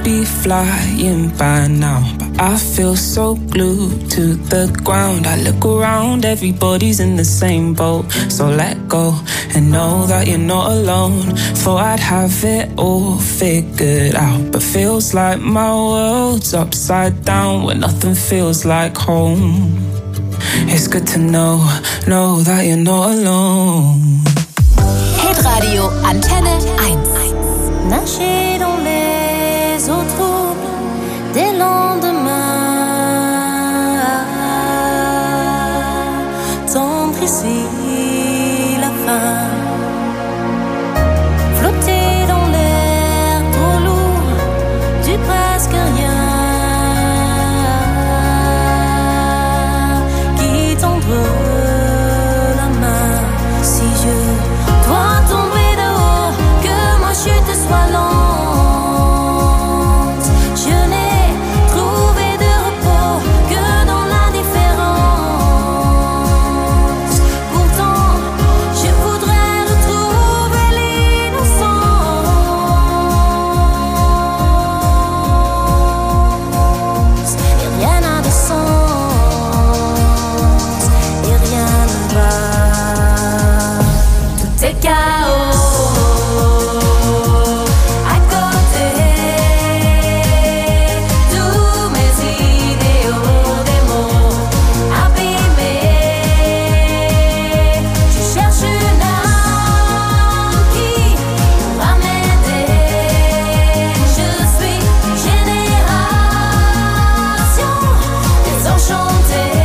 be flying by now, but I feel so glued to the ground. I look around, everybody's in the same boat. So let go and know that you're not alone. Thought I'd have it all figured out, but feels like my world's upside down when nothing feels like home. It's good to know that you're not alone. Hitradio Antenne 1. Nager dans les eaux troubles des lendemains, tendre ici la fin, flotter dans l'air trop lourd du presque rien, qui tendre la main. Si je dois tomber de haut, que ma chute soit lente. Je n'ai trouvé de repos que dans l'indifférence. Pourtant, je voudrais retrouver l'innocence. Et rien n'a de sens, et rien ne va. Tout est chaos. À côté, tous mes idéaux, des mots abîmés. Je cherche une âme qui pourra m'aider. Je suis une génération désenchantée,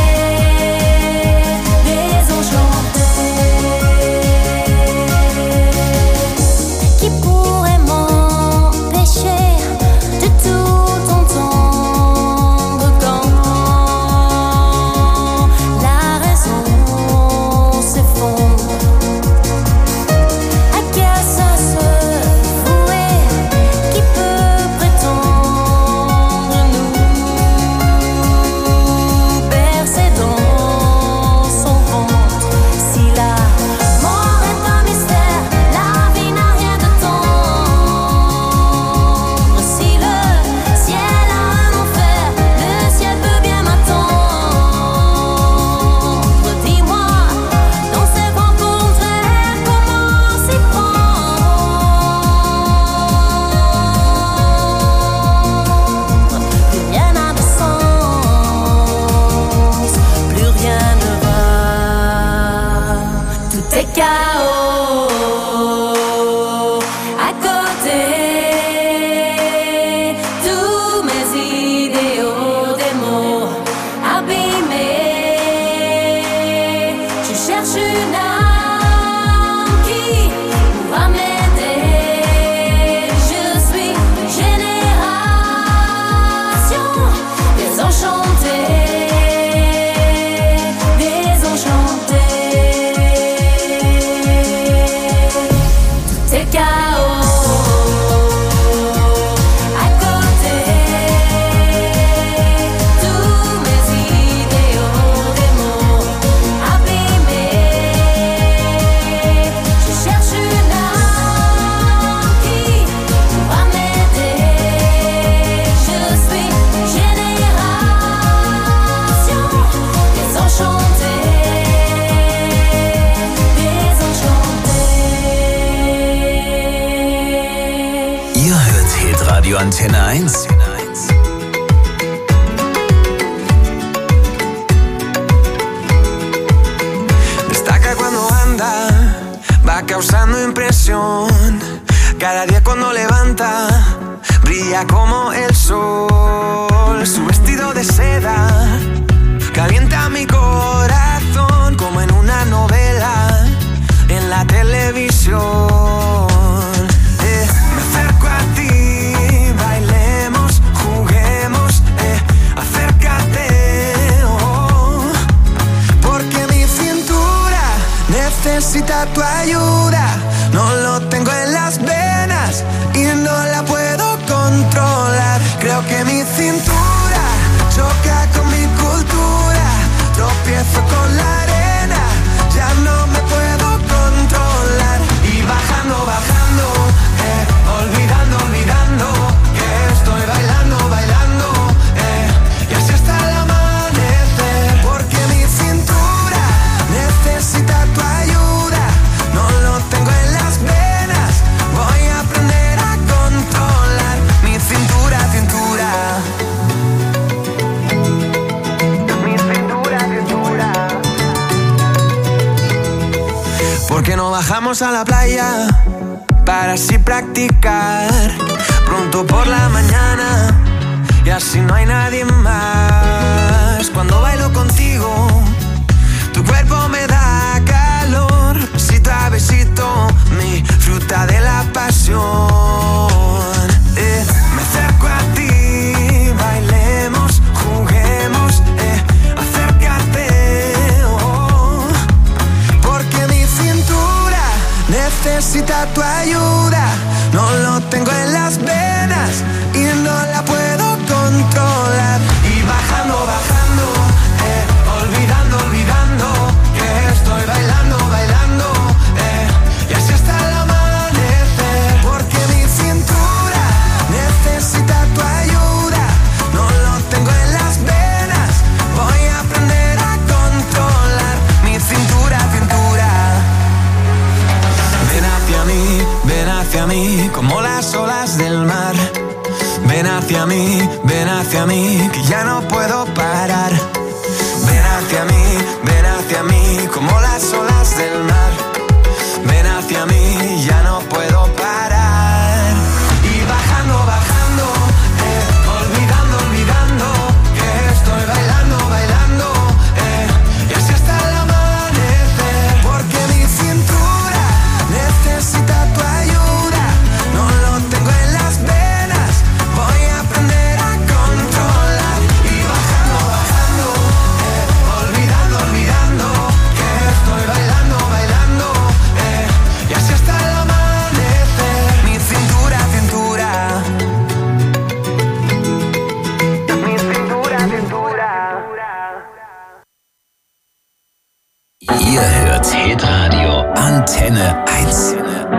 qui pourrait m'empêcher de tout entendre quand la raison s'effondre. À quoi ça se vouer? Qui peut prétendre nous bercer dans son ventre? Si la mort est un mystère, la vie n'a rien de tendre. Si le ciel a un enfer, le ciel peut bien m'attendre. Dis-moi, dans ces vents contraires, comment s'y prendre? Plus rien n'a de sens, plus rien ne va. Tout est chaos. À côté, tous mes idéaux, des mots abîmés. Je cherche une âme qui pourra m'aider. Je suis une génération désenchantée, Tout est chaos. À côté, tous mes idéaux, des mots abîmés. Je cherche une âme qui pourra m'aider. Je suis une génération désenchantée, Ihr hört Hitradio Antenne 1. Destaca cuando anda, va causando impresión. Cada día cuando levanta, brilla como el sol. Su vestido de seda calienta mi corazón como en una novela en la televisión. Me acerco a ti, bailemos, juguemos, acércate, oh, porque mi cintura necesita tu ayuda. No lo tengo en las venas y no la puedo controlar. Creo que mi cintura choca con mi cultura. Tropiezo con la arena, ya no me puedo controlar. Y bajando, bajando, olvidando, olvidando, que es bajamos a la playa para así practicar. Pronto por la mañana y así no hay nadie más. Cuando bailo contigo, tu cuerpo me da calor. Besito a besito, mi fruta de la pasión. Me acerco a ti, bailemos, juguemos, acércate, oh, porque mi cintura necesita tu ayuda. No lo tengo en las venas y no la puedo controlar. Y bajando, bajando, olvidando, olvidando que estoy bailando, bailando, y así hasta el amanecer. Porque mi cintura necesita tu ayuda. No lo tengo en las venas, voy a aprender a controlar mi cintura, cintura. Ven hacia mí, como las olas del mar. Ven hacia mí, que ya no puedo parar. Ven hacia mí, como las olas del mar. Ven hacia mí, ya no puedo parar. Y bajando, bajando, olvidando, olvidando que estoy bailando, bailando, y así hasta el amanecer. Porque mi cintura necesita tu ayuda. No lo tengo en las venas, voy a aprender a controlar. Y bajando, bajando, olvidando, olvidando que estoy bailando, bailando, y así hasta el amanecer. Mi cintura, cintura. Mi cintura, cintura. Ihr hört Hitradio Antenne 1.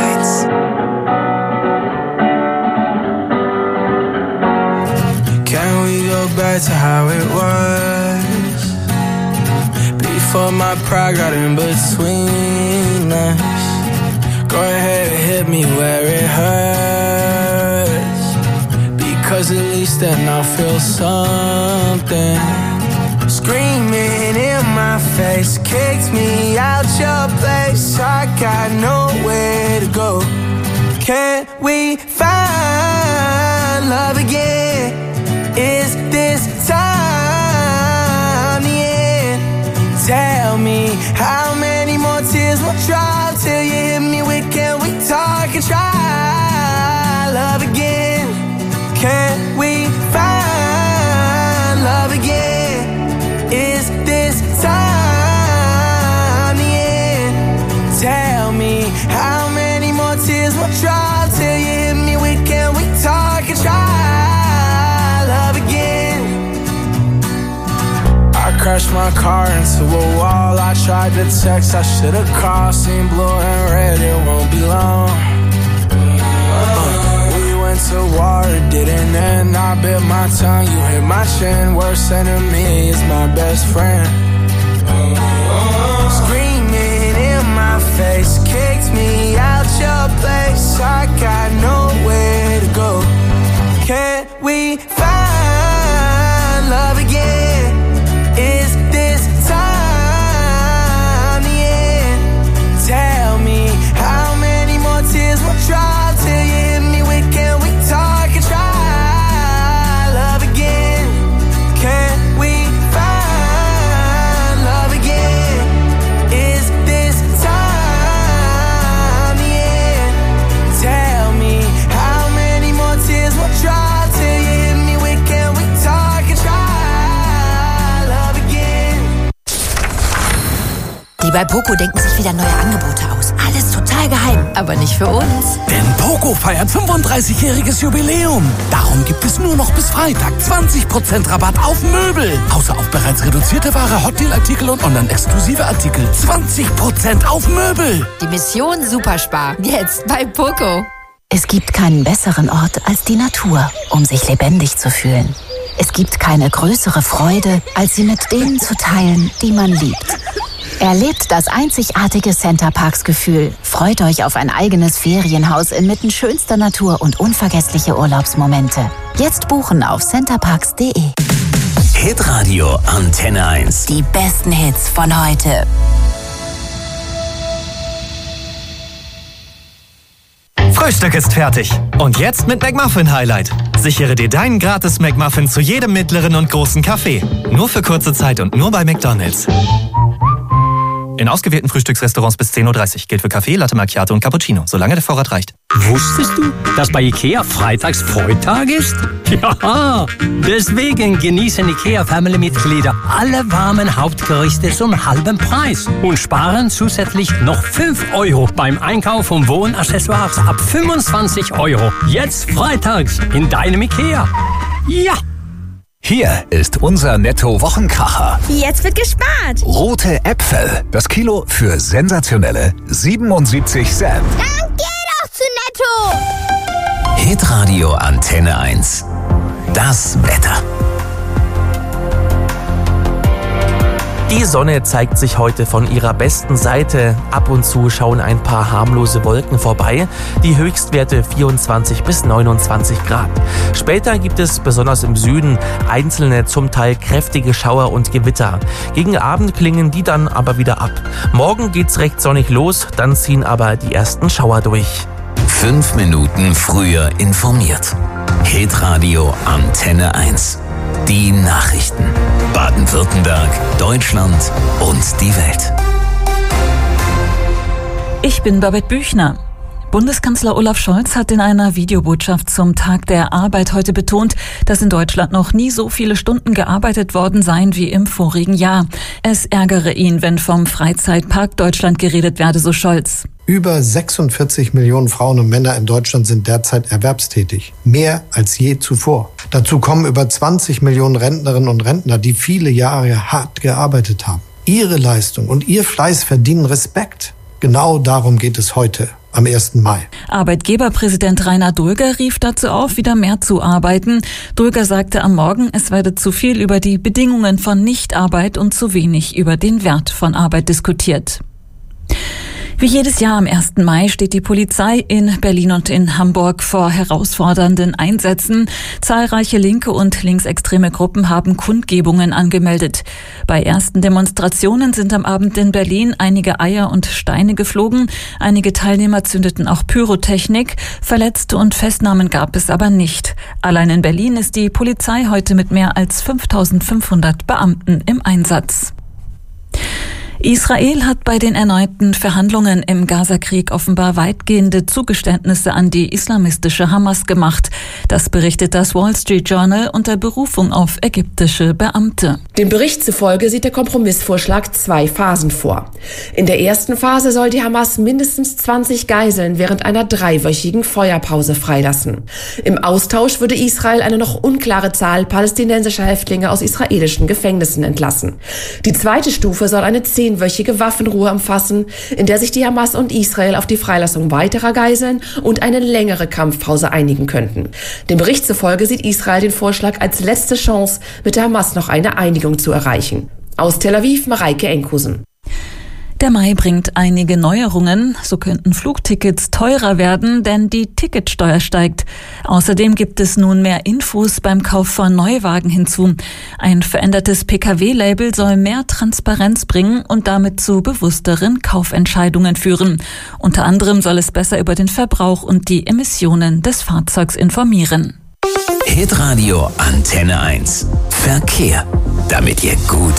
Can we go back to how it was? Before my pride got in between us. Go ahead and hit me where it hurts, because at least then I'll feel something. Screaming in my face, kicked me out your place. I got nowhere to go. Can we find love again? Is this time the end? Tell me how many more tears will drop till you hit me with, can we talk and try love again? Can we find love again? Is this time the end? Tell me how many more tears will drop till you hit me with, can we talk and try love again? I crashed my car into a wall. I tried to text, I should've called. Seen blue and red, it won't be long. We went to war, it didn't end. I bit my tongue, you hit my chin. Worst enemy is my best friend. Screaming in my face, kicked me out your place. I got nowhere to go. Can we find love again? Is this time the end? Tell me how many more tears will drop till you hit me with, can we talk and try love again? Can we find love again? Is this time the end? Tell me how many more tears will drop till you hit me with, can we talk and try love again? Die bei Poco denken sich wieder neue Angebote aus. Alles total geheim, aber nicht für uns. Denn Poco feiert 35-jähriges Jubiläum. Darum gibt es nur noch bis Freitag 20% Rabatt auf Möbel. Außer auf bereits reduzierte Ware, Hotdeal-Artikel und online-exklusive Artikel. 20% auf Möbel. Die Mission Superspar. Jetzt bei Poco. Es gibt keinen besseren Ort als die Natur, um sich lebendig zu fühlen. Es gibt keine größere Freude, als sie mit denen zu teilen, die man liebt. Erlebt das einzigartige Centerparks-Gefühl. Freut euch auf ein eigenes Ferienhaus inmitten schönster Natur und unvergessliche Urlaubsmomente. Jetzt buchen auf centerparks.de. Hitradio Antenne 1. Die besten Hits von heute. Frühstück ist fertig. Und jetzt mit McMuffin Highlight. Sichere dir deinen gratis McMuffin zu jedem mittleren und großen Kaffee. Nur für kurze Zeit und nur bei McDonald's. In ausgewählten Frühstücksrestaurants bis 10:30 Uhr. Gilt für Kaffee, Latte Macchiato und Cappuccino, solange der Vorrat reicht. Wusstest du, dass bei IKEA freitags Freitag ist? Ja, deswegen genießen IKEA-Family-Mitglieder alle warmen Hauptgerichte zum halben Preis und sparen zusätzlich noch 5 € beim Einkauf von Wohnaccessoires ab 25 €. Jetzt freitags in deinem IKEA. Ja! Hier ist unser Netto-Wochenkracher. Jetzt wird gespart. Rote Äpfel. Das Kilo für sensationelle 77 Cent. Dann geh doch zu Netto. Hitradio Antenne 1. Das Wetter. Die Sonne zeigt sich heute von ihrer besten Seite. Ab und zu schauen ein paar harmlose Wolken vorbei. Die Höchstwerte 24 bis 29 Grad. Später gibt es besonders im Süden einzelne, zum Teil kräftige Schauer und Gewitter. Gegen Abend klingen die dann aber wieder ab. Morgen geht's recht sonnig los, dann ziehen aber die ersten Schauer durch. 5 Minuten früher informiert. Hitradio Antenne 1. Die Nachrichten. Baden-Württemberg, Deutschland und die Welt. Ich bin Babette Büchner. Bundeskanzler Olaf Scholz hat in einer Videobotschaft zum Tag der Arbeit heute betont, dass in Deutschland noch nie so viele Stunden gearbeitet worden seien wie im vorigen Jahr. Es ärgere ihn, wenn vom Freizeitpark Deutschland geredet werde, so Scholz. Über 46 Millionen Frauen und Männer in Deutschland sind derzeit erwerbstätig. Mehr als je zuvor. Dazu kommen über 20 Millionen Rentnerinnen und Rentner, die viele Jahre hart gearbeitet haben. Ihre Leistung und ihr Fleiß verdienen Respekt. Genau darum geht es heute, am 1. Mai. Arbeitgeberpräsident Rainer Dulger rief dazu auf, wieder mehr zu arbeiten. Dulger sagte am Morgen, es werde zu viel über die Bedingungen von Nichtarbeit und zu wenig über den Wert von Arbeit diskutiert. Wie jedes Jahr am 1. Mai steht die Polizei in Berlin und in Hamburg vor herausfordernden Einsätzen. Zahlreiche linke und linksextreme Gruppen haben Kundgebungen angemeldet. Bei ersten Demonstrationen sind am Abend in Berlin einige Eier und Steine geflogen. Einige Teilnehmer zündeten auch Pyrotechnik. Verletzte und Festnahmen gab es aber nicht. Allein in Berlin ist die Polizei heute mit mehr als 5.500 Beamten im Einsatz. Israel hat bei den erneuten Verhandlungen im Gazakrieg offenbar weitgehende Zugeständnisse an die islamistische Hamas gemacht. Das berichtet das Wall Street Journal unter Berufung auf ägyptische Beamte. Dem Bericht zufolge sieht der Kompromissvorschlag 2 Phasen vor. In der ersten Phase soll die Hamas mindestens 20 Geiseln während einer 3-wöchigen Feuerpause freilassen. Im Austausch würde Israel eine noch unklare Zahl palästinensischer Häftlinge aus israelischen Gefängnissen entlassen. Die zweite Stufe soll eine 10-wöchige Waffenruhe umfassen, in der sich die Hamas und Israel auf die Freilassung weiterer Geiseln und eine längere Kampfpause einigen könnten. Dem Bericht zufolge sieht Israel den Vorschlag als letzte Chance, mit der Hamas noch eine Einigung zu erreichen. Aus Tel Aviv, Mareike Enkusen. Der Mai bringt einige Neuerungen. So könnten Flugtickets teurer werden, denn die Ticketsteuer steigt. Außerdem gibt es nun mehr Infos beim Kauf von Neuwagen hinzu. Ein verändertes Pkw-Label soll mehr Transparenz bringen und damit zu bewussteren Kaufentscheidungen führen. Unter anderem soll es besser über den Verbrauch und die Emissionen des Fahrzeugs informieren. Hitradio Antenne 1. Verkehr. Damit ihr gut